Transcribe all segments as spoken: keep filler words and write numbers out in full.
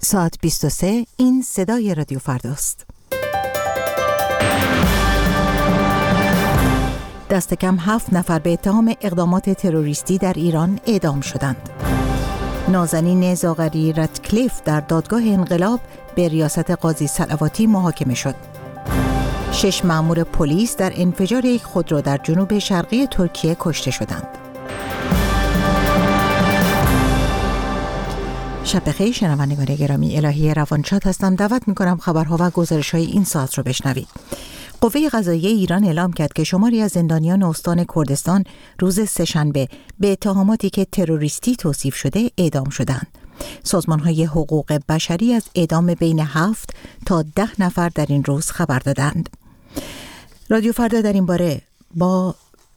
ساعت بیست و سه، این صدای رادیو فرداست. دست کم هفت نفر به اتهام اقدامات تروریستی در ایران اعدام شدند. نازنین زاغری رتکلیف در دادگاه انقلاب به ریاست قاضی صلواتی محاکمه شد. شش مأمور پلیس در انفجار یک خودرو در جنوب شرقی ترکیه کشته شدند. شب بخیر شنوندگان گرامی، الهی روانشاد هستم. دعوت می‌کنم خبرها و گزارش‌های این ساعت رو بشنوید. قوه قضاییه ایران اعلام کرد که شماری از زندانیان استان کردستان روز سه‌شنبه به اتهاماتی که تروریستی توصیف شده اعدام شدند. سازمان‌های حقوق بشری از اعدام بین هفت تا ده نفر در این روز خبر دادند. رادیو فردا در این باره با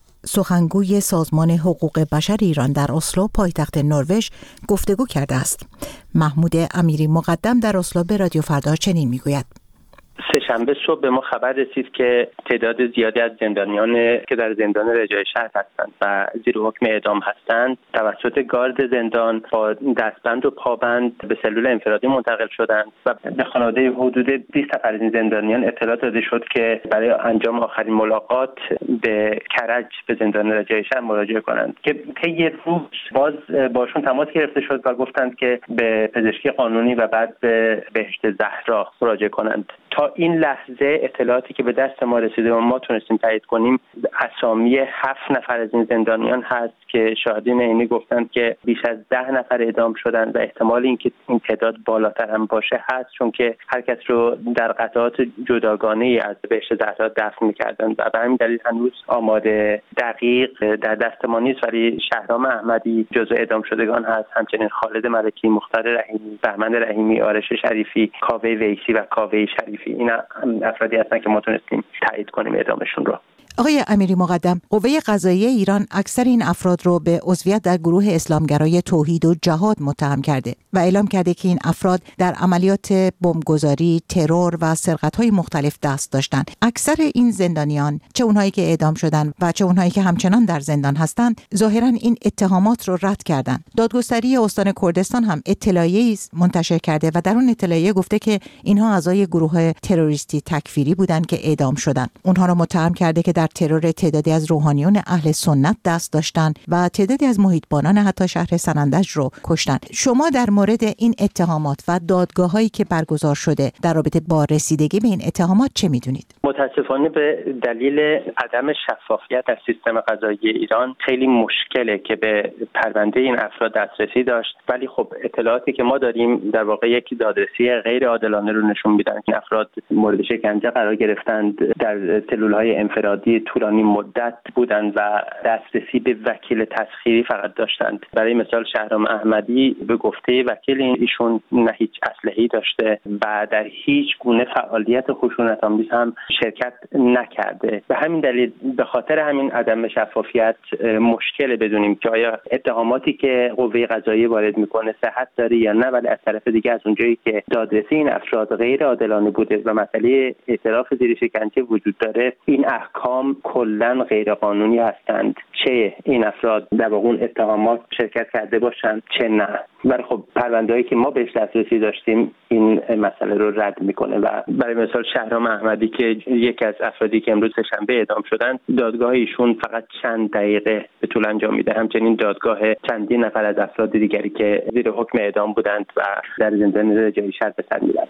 سخنگوی سازمان حقوق بشر ایران در اسلو پایتخت نروژ گفتگو کرده است. محمود امیری مقدم در اسلو به رادیو فردا چنین میگوید: سه‌شنبه صبح به ما خبر رسید که تعداد زیادی از زندانیان که در زندان رجای شهر هستند و زیر حکم اعدام هستند توسط گارد زندان با دستبند و پابند به سلول انفرادی منتقل شدند و به خانواده حدود بیست نفر از این زندانیان اطلاع داده شد که برای انجام آخرین ملاقات به کرج به زندان رجای شهر مراجعه کنند که طی روز باز باشون تماس گرفته شد و گفتند که به پزشکی قانونی و بعد به بهشت زهرا مراجعه کنند. تا این لحظه اطلاعاتی که به دست ما رسیده و ما تونستیم تایید کنیم اسامی هفت نفر از این زندانیان هست که شاهدین عینی گفتند که بیش از ده نفر اعدام شدند و احتمال اینکه این تعداد بالاتر هم باشه هست، چون که هر کس رو در قطعات جداگانه‌ای از بهشت زهرا دفن می‌کردند و به همین دلیل هنوز آماده دقیق در دست ما نیست. ولی شهرام احمدی جزو اعدام شدگان هست، همچنین خالد ملکی، مختار رحیمی، بهمن رحیمی، آرش شریفی، کاوه ویسی و کاوه شریفی. اینا افرادی هستن که ما تونستیم تایید کنیم اعدامشون رو. آقای امیری مقدم، قوه قضاییه ایران اکثر این افراد رو به عضویت در گروه اسلامگرای توحید و جهاد متهم کرده و اعلام کرده که این افراد در عملیات بمبگذاری، ترور و سرقت‌های مختلف دست داشتند. اکثر این زندانیان، چه اونهایی که اعدام شدن و چه اونهایی که همچنان در زندان هستند، ظاهراً این اتهامات رو رد کردند. دادگستری استان کردستان هم اطلاعیه‌ای منتشر کرده و در اون اطلاعیه گفته که اینها اعضای گروه تروریستی تکفیری بودند که اعدام شدند. اونها رو متهم کرده که در ترور تعدادی از روحانیون اهل سنت دست داشتن و تعدادی از محیطبانان حتی شهر سنندج رو کشتن. شما در مورد این اتهامات و دادگاه‌هایی که برگزار شده در رابطه با رسیدگی به این اتهامات چه می‌دونید؟ متاسفانه به دلیل عدم شفافیت در سیستم قضایی ایران خیلی مشکله که به پرونده این افراد دسترسی داشت، ولی خب اطلاعاتی که ما داریم در واقع یک دادرسی غیر عادلانه رو نشون میدن که افراد مورد شکنجه قرار گرفتند، در سلول‌های انفرادی طولانی مدت بودند و دسترسی به وکیل تسخیری فقط داشتند. برای مثال شهرام احمدی به گفته وکیل ایشون نه هیچ اسلحه‌ای داشته و در هیچ گونه فعالیت خشونت‌آمیز هم شرکت نکرده. به همین دلیل به خاطر همین عدم شفافیت مشکل بدونیم که آیا اتهاماتی که قوه قضاییه وارد میکنه صحت داره یا نه، ولی از طرف دیگه از اونجایی که دادرسی این افراد غیر عادلانه بوده و مسئله اعتراف زیر شکنجه وجود داره، این احکام کلاً غیر قانونی هستند، چه این افراد در واقع اون اتهامات شرکت کرده باشند چه نه. ولی خب پرونده‌ای که ما بهش دسترسی داشتیم این مسئله رو رد میکنه و برای مثال شهرام احمدی که یکی از افرادی که امروز سه‌شنبه اعدام شدند، دادگاه ایشون فقط چند دقیقه به طول انجام میده. همچنین دادگاه چندین نفر از افراد دیگری که زیر حکم اعدام بودند و در زندان رجای شهر به سر می‌برند.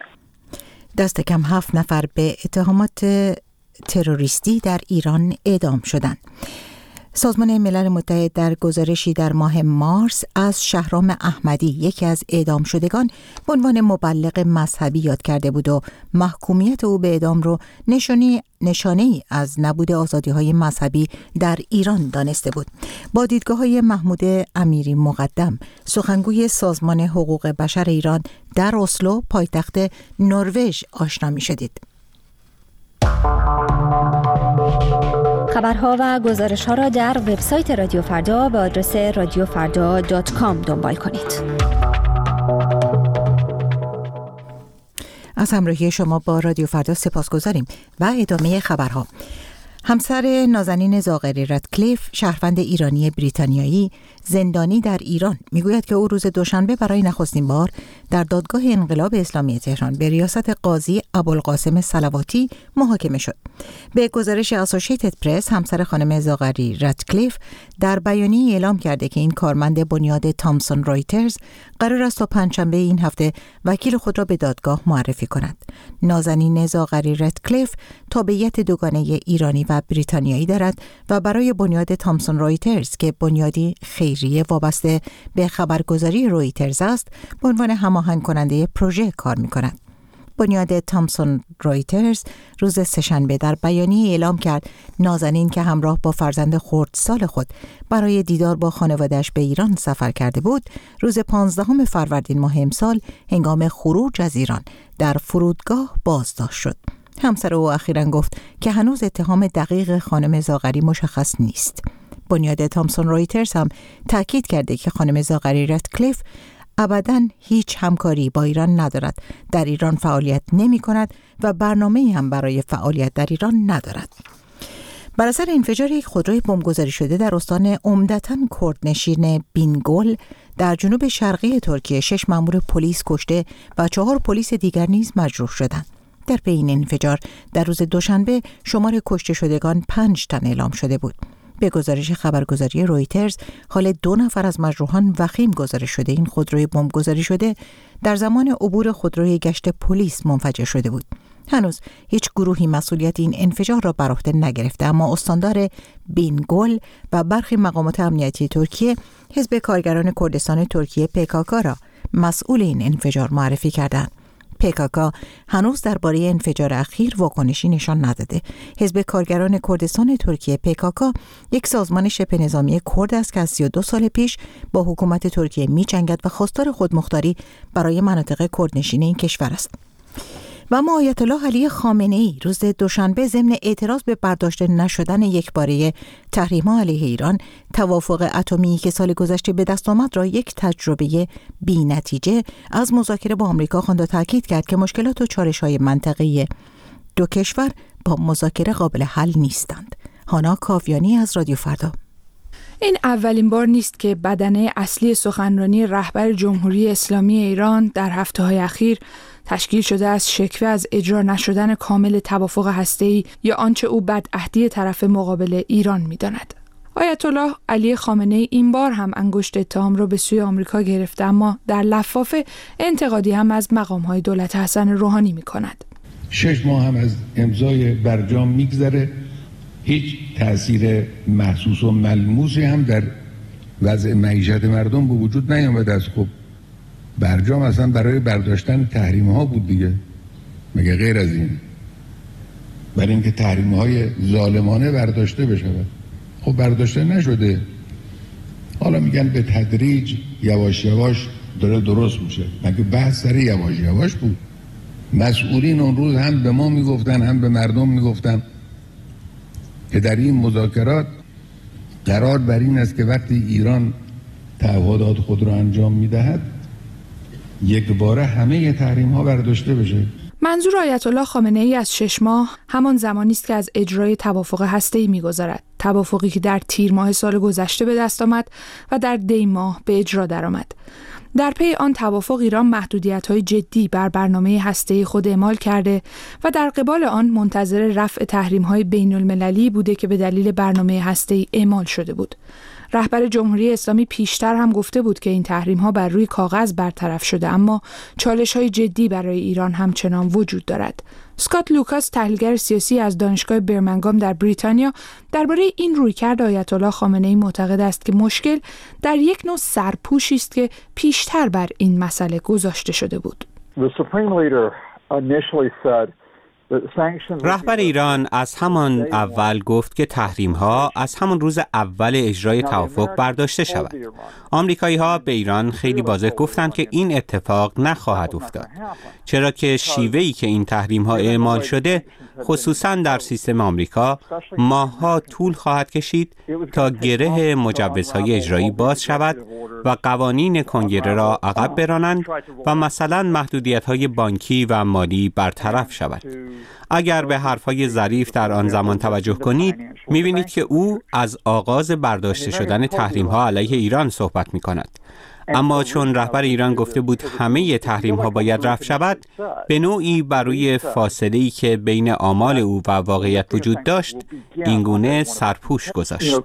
دست کم هفت نفر به اتهامات تروریستی در ایران اعدام شدند. سازمان ملل متحد در گزارشی در ماه مارس از شهرام احمدی، یکی از اعدام شدگان، به عنوان مبلغ مذهبی یاد کرده بود و محکومیت او به اعدام رو نشانی نشانه‌ای از نبود آزادی‌های مذهبی در ایران دانسته بود. با دیدگاه‌های محمود امیری مقدم، سخنگوی سازمان حقوق بشر ایران در اسلو پایتخت نروژ آشنا می‌شدید. خبرها و گزارش‌ها را در وبسایت رادیو فردا به آدرس رادیو فردا دات کام دنبال کنید. از همراهی شما با رادیو فردا سپاسگزاریم و ادامه خبرها. همسر نازنین زاغری رتکلیف، شهروند ایرانی بریتانیایی زندانی در ایران، میگوید که او روز دوشنبه برای نخستین بار در دادگاه انقلاب اسلامی تهران به ریاست قاضی ابوالقاسم صلواتی محاکمه شد. به گزارش اسوسییتد پرس، همسر خانم زاغری رتکلیف در بیانیه‌ای اعلام کرده که این کارمند بنیاد تامسون رایترز قرار است تا پنجشنبه این هفته وکیل خود را به دادگاه معرفی کند. نازنین زاغری رتکلیف تابعیت دوگانه ایرانی و بریتانیایی دارد و برای بنیاد تامسون رایترز که بنیادی خیریه وابسته به خبرگزاری رویترز است، به عنوان هماهنگ کننده پروژه کار می‌کند. بنیاد تامسون رایترز روز سه‌شنبه در بیانیه اعلام کرد نازنین که همراه با فرزند خردسال خود برای دیدار با خانواده‌اش به ایران سفر کرده بود، روز پانزدهم فروردین ماه امسال هنگام خروج از ایران در فرودگاه بازداشت شد. همسر او اخیراً گفت که هنوز اتهام دقیق خانم زاغری مشخص نیست. بنیاد تامسون رایترز هم تاکید کرده که خانم زاغری رتکلیف ابداً هیچ همکاری با ایران ندارد، در ایران فعالیت نمی کند و برنامه‌ای هم برای فعالیت در ایران ندارد. بر اثر انفجار یک خودروی بمبگذاری شده در استان عمدتاً کردنشین بینگل در جنوب شرقی ترکیه، شش مأمور پلیس کشته و چهار پلیس دیگر نیز مجروح شدند. در پی این انفجار در روز دوشنبه شمار کشته شدگان پنج تن اعلام شده بود. به گزارش خبرگزاری رویترز، حال دو نفر از مجروحان وخیم گزارش شده. این خودروی بمبگذاری شده در زمان عبور خودروی گشت پلیس منفجر شده بود. هنوز هیچ گروهی مسئولیت این انفجار را بر عهده نگرفته، اما استاندار بینگل و برخی مقامات امنیتی ترکیه حزب کارگران کردستان ترکیه پیکاکا را مسئول این انفجار معرفی کردند. پیکاکا هنوز درباره انفجار اخیر واکنشی نشان نداده. حزب کارگران کردستان ترکیه پیکاکا یک سازمان شبه نظامی کرد است که از سی و دو سال پیش با حکومت ترکیه می جنگد و خواستار خودمختاری برای مناطق کردنشین این کشور است. و اما آیت الله علی خامنه ای روز دوشنبه ضمن اعتراض به برداشته نشدن یکباره تحریم‌ها علیه ایران، توافق اتمی که سال گذشته به دست آمد را یک تجربه بی‌نتیجه از مذاکره با آمریکا خواند و تاکید کرد که مشکلات و چالش‌های منطقه‌ای دو کشور با مذاکره قابل حل نیستند. هانا کاویانی از رادیو فردا. این اولین بار نیست که بدنه اصلی سخنرانی رهبر جمهوری اسلامی ایران در هفته‌های اخیر تشکیل شده از شکوه از اجرا نشدن کامل توافق هسته‌ای یا آنچه او بدعهدی طرف مقابل ایران می‌داند. آیت الله علی خامنه ای این بار هم انگشت اتهام را به سوی آمریکا گرفته، اما در لفافه انتقادی هم از مقام‌های دولت حسن روحانی می‌کند. شش ماه هم از امضای برجام می‌گذره، هیچ تأثیر محسوس و ملموسی هم در وضع معیشت مردم به وجود نیامده است. خب برجام اصلا برای برداشتن تحریم ها بود دیگه، مگه غیر از این؟ برای اینکه تحریم های ظالمانه برداشته بشود. خب برداشته نشده، حالا میگن به تدریج یواش یواش داره درست میشه. مگه بحث سر یواش یواش بود؟ مسئولین اون روز هم به ما میگفتن هم به مردم میگفتن که در این مذاکرات قرار بر این است که وقتی ایران تعهدات خود را انجام میدهد یک باره همه تحریم ها برداشته بشه. منظور آیت الله خامنه ای از شش ماه همان زمانی است که از اجرای توافق هسته‌ای می‌گذرد. توافقی که در تیر ماه سال گذشته به دست آمد و در دی ماه به اجرا درآمد. در پی آن توافق ایران محدودیت‌های جدی بر برنامه هسته‌ای خود اعمال کرده و در قبال آن منتظر رفع تحریم‌های بین‌المللی بوده که به دلیل برنامه هسته‌ای اعمال شده بود. رهبر جمهوری اسلامی پیشتر هم گفته بود که این تحریم‌ها بر روی کاغذ برطرف شده، اما چالش‌های جدی برای ایران همچنان وجود دارد. اسکات لوکاس، تحلیلگر سیاسی از دانشگاه برمنگام در بریتانیا، درباره این رویکرد آیت الله خامنه‌ای معتقد است که مشکل در یک نوع سرپوشی است که پیشتر بر این مسئله گذاشته شده بود. رهبر ایران از همان اول گفت که تحریم‌ها از همان روز اول اجرای توافق برداشته شود. آمریکایی‌ها به ایران خیلی واضح گفتند که این اتفاق نخواهد افتاد، چرا که شیوهی که این تحریم‌ها اعمال شده، خصوصاً در سیستم آمریکا، ماه‌ها طول خواهد کشید تا گره مجوزهای اجرایی باز شود و قوانین کنگره را عقب برانند و مثلا محدودیت‌های بانکی و مالی برطرف شود. اگر به حرف‌های ظریف در آن زمان توجه کنید، می‌بینید که او از آغاز برداشته شدن تحریم‌ها علیه ایران صحبت می‌کند. اما چون رهبر ایران گفته بود همه تحریم‌ها باید رفع شود، به نوعی برای فاصله‌ای که بین آمال او و واقعیت وجود داشت، اینگونه سرپوش گذاشت.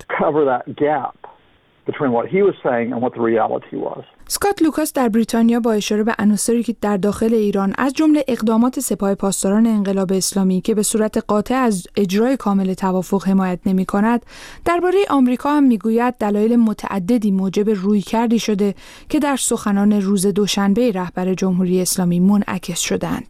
اسکات لوکاس در بریتانیا با اشاره به عناصری که در داخل ایران از جمله اقدامات سپاه پاسداران انقلاب اسلامی که به صورت قاطع از اجرای کامل توافق حمایت نمی‌کند، درباره آمریکا هم می‌گوید دلایل متعددی موجب رویکردی شده که در سخنان روز دوشنبه رهبر جمهوری اسلامی منعکس شدند.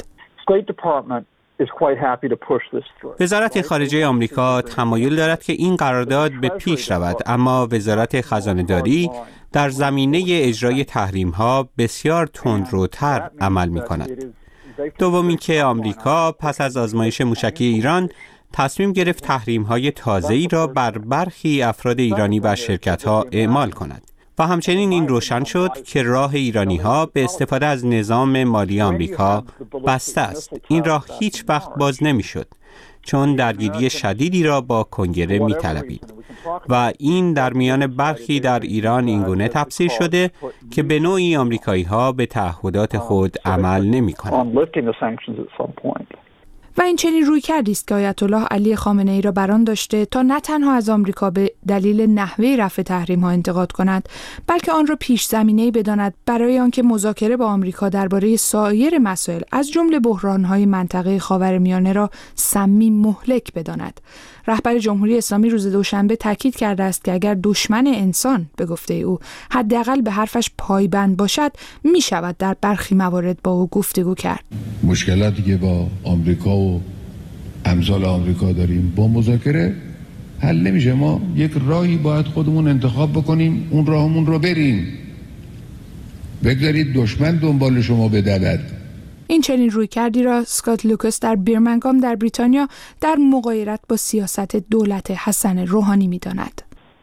وزارت خارجه آمریکا تمایل دارد که این قرارداد به پیش رود، اما وزارت خزانه‌داری در زمینه اجرای تحریم‌ها بسیار تندروتر عمل می‌کند. دومی که آمریکا پس از آزمایش موشکی ایران تصمیم گرفت تحریم‌های تازه‌ای را بر برخی افراد ایرانی و شرکت‌ها اعمال کند. و همچنین این روشن شد که راه ایرانی‌ها به استفاده از نظام مالی آمریکا بسته است. این راه هیچ وقت باز نمی‌شد، چون درگیری شدیدی را با کنگره می‌طلبید و این در میان برخی در ایران اینگونه تفسیر شده که به نوعی آمریکایی‌ها به تعهدات خود عمل نمی‌کنند. و این چنین روی کردی است که آیت الله علی خامنه‌ای را بران داشته تا نه تنها از آمریکا به دلیل نحوه رفع تحریم‌ها انتقاد کند، بلکه آن را پیش زمینه‌ای بداند برای آنکه مذاکره با آمریکا درباره سایر مسائل از جمله بحران‌های منطقه خاورمیانه را سمی مهلک بداند. رهبر جمهوری اسلامی روز دوشنبه تاکید کرده است که اگر دشمن انسان به گفته او حداقل به حرفش پایبند باشد، می شود در برخی موارد با او گفتگو کرد. مشکلاتی که با آمریکا و امثال آمریکا داریم با مذاکره حل نمیشه. ما یک راهی باید خودمون انتخاب بکنیم، اون راهمون رو بریم. بگذارید دشمن دنبال شما بدود. این چنین رویکردی را اسکات لوکاس در بیرمنگام در بریتانیا در مغایرت با سیاست دولت حسن روحانی می‌داند.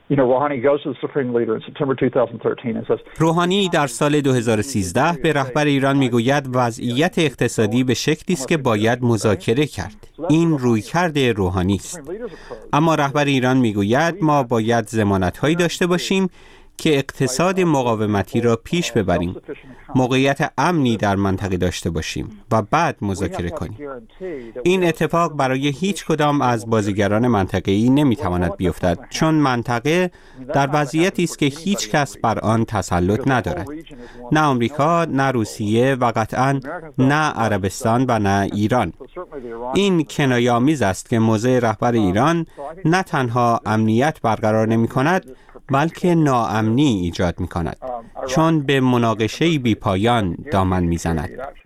روحانی در سال دو هزار و سیزده به رهبر ایران میگوید وضعیت اقتصادی به شکلی است که باید مذاکره کرد. این رویکرد روحانی است. اما رهبر ایران میگوید ما باید ضمانت‌هایی داشته باشیم که اقتصاد مقاومتی را پیش ببریم، موقعیت امنی در منطقه داشته باشیم و بعد مذاکره کنیم. این اتفاق برای هیچ کدام از بازیگران منطقه‌ای نمیتواند بیفتد، چون منطقه در وضعیتی است که هیچ کس بر آن تسلط ندارد. نه آمریکا، نه روسیه و قطعاً نه عربستان و نه ایران. این کنایه‌آمیز است که موضع رهبر ایران نه تنها امنیت برقرار نمی‌کند، بلکه ناامنی ایجاد می کند، چون به مناقشه بی پایان دامن می زند.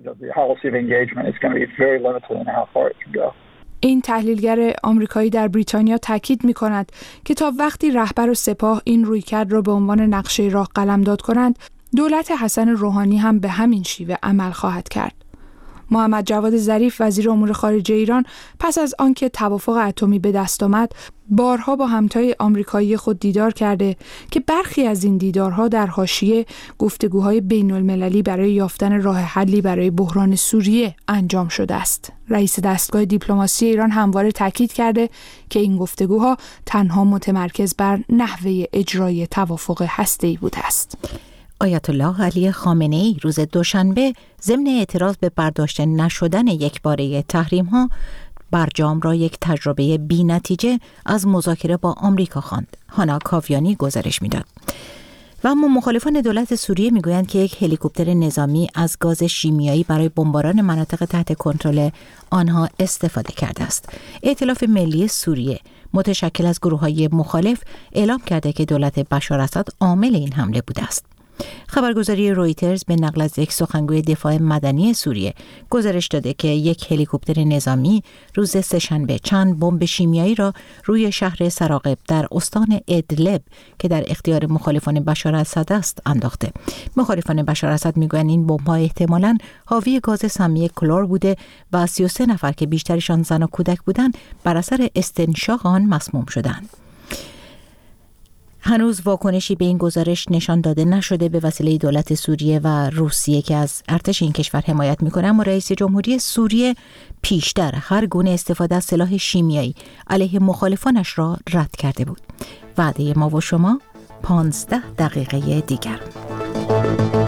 این تحلیلگر آمریکایی در بریتانیا تاکید می کند که تا وقتی رهبر و سپاه این رویکرد را به عنوان نقشه راه قلمداد کنند، دولت حسن روحانی هم به همین شیوه عمل خواهد کرد. محمد جواد ظریف وزیر امور خارجه ایران پس از آنکه توافق اتمی به دست آمد، بارها با همتای آمریکایی خود دیدار کرده که برخی از این دیدارها در حاشیه گفتگوهای بین المللی برای یافتن راه حلی برای بحران سوریه انجام شده است. رئیس دستگاه دیپلماسی ایران همواره تاکید کرده که این گفتگوها تنها متمرکز بر نحوه اجرای توافق هسته‌ای بوده است. آیت الله علی خامنه‌ای روز دوشنبه ضمن اعتراض به برداشته نشدن یکباره تحریم‌ها برجام را یک تجربه بی‌نتیجه از مذاکره با آمریکا خواند. هانا کاویانی گزارش می‌داد. و اما مخالفان دولت سوریه میگویند که یک هلیکوپتر نظامی از گاز شیمیایی برای بمباران مناطق تحت کنترل آنها استفاده کرده است. ائتلاف ملی سوریه متشکل از گروه‌های مخالف اعلام کرده که دولت بشار اسد عامل این حمله بوده است. خبرگزاری رویترز به نقل از یک سخنگوی دفاع مدنی سوریه گزارش داده که یک هلیکوپتر نظامی روز سه‌شنبه چند بمب شیمیایی را روی شهر سراقب در استان ادلب که در اختیار مخالفان بشار اسد است انداخته. مخالفان بشار اسد میگویند این بمب‌ها احتمالاً حاوی گاز سمی کلور بوده و سی و سه نفر که بیشترشان زن و کودک بودند بر اثر استنشاق آن مسموم شدند. هنوز واکنشی به این گزارش نشان داده نشده به وسیله دولت سوریه و روسیه که از ارتش این کشور حمایت میکنه، اما رئیس جمهوری سوریه پیشتر هر گونه استفاده از سلاح شیمیایی علیه مخالفانش را رد کرده بود. وعده ما و شما پانزده دقیقه دیگر.